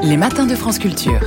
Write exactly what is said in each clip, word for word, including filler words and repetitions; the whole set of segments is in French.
Les matins de France Culture.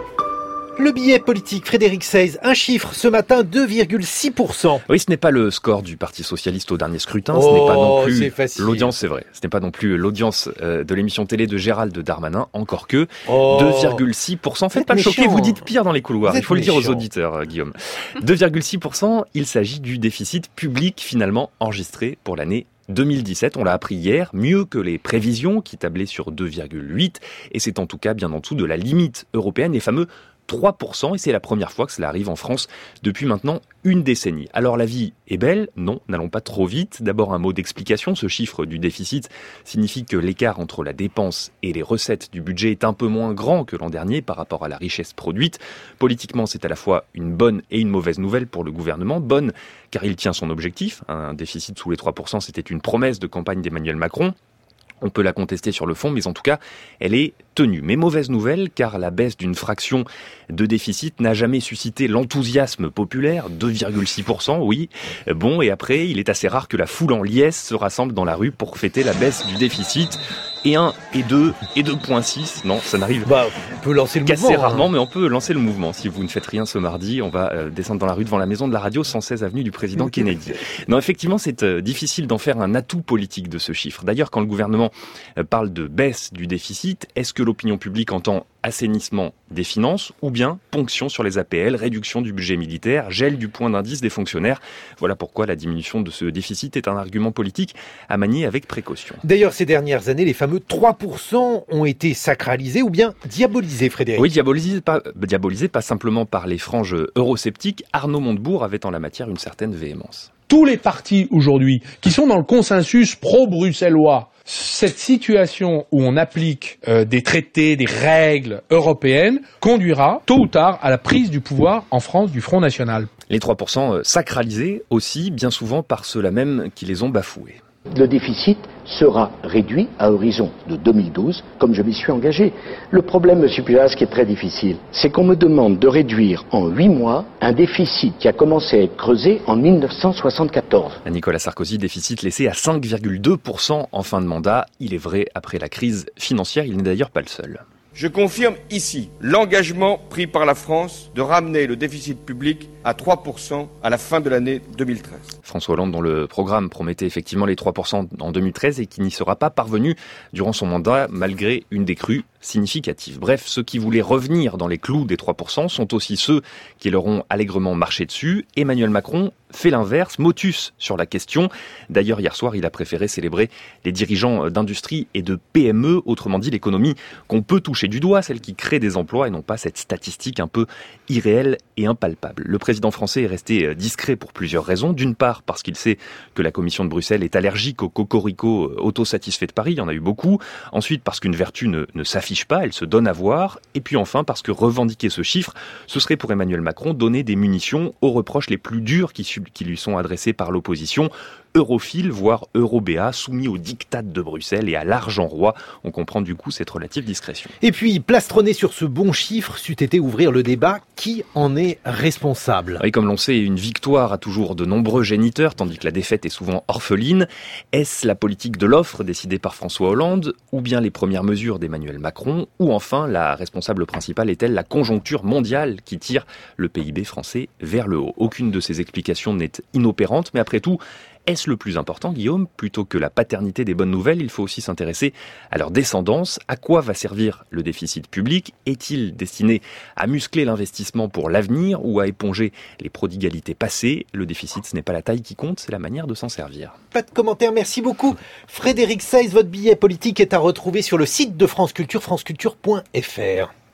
Le billet politique, Frédéric Seyss, un chiffre ce matin, deux virgule six pour cent. Oui, ce n'est pas le score du Parti Socialiste au dernier scrutin, oh, ce n'est pas non plus c'est facile. l'audience, c'est vrai, ce n'est pas non plus l'audience euh, de l'émission télé de Gérald Darmanin, encore que oh. deux virgule six pour cent. Faites pas le choquer, vous dites pire dans les couloirs, il faut méchant. Le dire aux auditeurs, euh, Guillaume. deux virgule six pour cent, il s'agit du déficit public finalement enregistré pour l'année deux mille dix-sept, on l'a appris hier, mieux que les prévisions qui tablaient sur deux virgule huit, et c'est en tout cas bien en dessous de la limite européenne, les fameux trois pour cent, et c'est la première fois que cela arrive en France depuis maintenant une décennie. Alors la vie est belle? Non, n'allons pas trop vite. D'abord un mot d'explication, ce chiffre du déficit signifie que l'écart entre la dépense et les recettes du budget est un peu moins grand que l'an dernier par rapport à la richesse produite. Politiquement, c'est à la fois une bonne et une mauvaise nouvelle pour le gouvernement. Bonne, car il tient son objectif. Un déficit sous les trois pour cent, c'était une promesse de campagne d'Emmanuel Macron. On peut la contester sur le fond, mais en tout cas, elle est tenue. Mais mauvaise nouvelle, car la baisse d'une fraction de déficit n'a jamais suscité l'enthousiasme populaire, deux virgule six pour cent, oui. Bon, et après, il est assez rare que la foule en liesse se rassemble dans la rue pour fêter la baisse du déficit. Et un, et deux, et deux virgule six. Non, ça n'arrive bah, on peut lancer le qu'assez mouvement, rarement, hein. mais on peut lancer le mouvement. Si vous ne faites rien ce mardi, on va euh, descendre dans la rue devant la maison de la radio, cent seize avenue du président Kennedy. Non, effectivement, c'est euh, difficile d'en faire un atout politique de ce chiffre. D'ailleurs, quand le gouvernement euh, parle de baisse du déficit, est-ce que l'opinion publique entend assainissement des finances ou bien ponction sur les A P L, réduction du budget militaire, gel du point d'indice des fonctionnaires? Voilà pourquoi la diminution de ce déficit est un argument politique à manier avec précaution. D'ailleurs, ces dernières années, les fameux trois pour cent ont été sacralisés ou bien diabolisés, Frédéric. Oui, diabolisés pas, diabolisés pas simplement par les franges eurosceptiques. Arnaud Montebourg avait en la matière une certaine véhémence. Tous les partis aujourd'hui qui sont dans le consensus pro-bruxellois, cette situation où on applique euh, des traités, des règles européennes, conduira tôt ou tard à la prise du pouvoir en France du Front National. Les trois pour cent sacralisés aussi, bien souvent par ceux-là même qui les ont bafoués. Le déficit sera réduit à horizon de deux mille douze, comme je m'y suis engagé. Le problème, Monsieur Pujas, qui est très difficile, c'est qu'on me demande de réduire en huit mois un déficit qui a commencé à être creusé en mille neuf cent soixante-quatorze. Nicolas Sarkozy, déficit laissé à cinq virgule deux pour cent en fin de mandat. Il est vrai, après la crise financière, il n'est d'ailleurs pas le seul. Je confirme ici l'engagement pris par la France de ramener le déficit public à trois pour cent à la fin de l'année deux mille treize. François Hollande, dont le programme promettait effectivement les trois pour cent en deux mille treize et qui n'y sera pas parvenu durant son mandat, malgré une décrue significative. Bref, ceux qui voulaient revenir dans les clous des trois pour cent sont aussi ceux qui leur ont allègrement marché dessus. Emmanuel Macron fait l'inverse, motus sur la question. D'ailleurs, hier soir, il a préféré célébrer les dirigeants d'industrie et de P M E, autrement dit l'économie qu'on peut toucher du doigt, celle qui crée des emplois et non pas cette statistique un peu irréelle et impalpable. Le président français est resté discret pour plusieurs raisons. D'une part, parce qu'il sait que la Commission de Bruxelles est allergique au cocorico autosatisfait de Paris, il y en a eu beaucoup. Ensuite, parce qu'une vertu ne, ne s'affiche pas, elle se donne à voir. Et puis enfin, parce que revendiquer ce chiffre, ce serait pour Emmanuel Macron donner des munitions aux reproches les plus durs qui, qui lui sont adressés par l'opposition. Europhile, voire eurobéa, soumis au diktat de Bruxelles et à l'argent roi. On comprend du coup cette relative discrétion. Et puis, plastronner sur ce bon chiffre, c'eût été ouvrir le débat. Qui en est responsable? Et comme l'on sait, une victoire a toujours de nombreux géniteurs, tandis que la défaite est souvent orpheline. Est-ce la politique de l'offre décidée par François Hollande, ou bien les premières mesures d'Emmanuel Macron, ou enfin la responsable principale est-elle la conjoncture mondiale qui tire le P I B français vers le haut? Aucune de ces explications n'est inopérante, mais après tout, est-ce le plus important, Guillaume? Plutôt que la paternité des bonnes nouvelles, il faut aussi s'intéresser à leur descendance. À quoi va servir le déficit public? Est-il destiné à muscler l'investissement pour l'avenir ou à éponger les prodigalités passées? Le déficit, ce n'est pas la taille qui compte, c'est la manière de s'en servir. Pas de commentaires, merci beaucoup. Frédéric Seyss, votre billet politique est à retrouver sur le site de France Culture, franceculture point f r.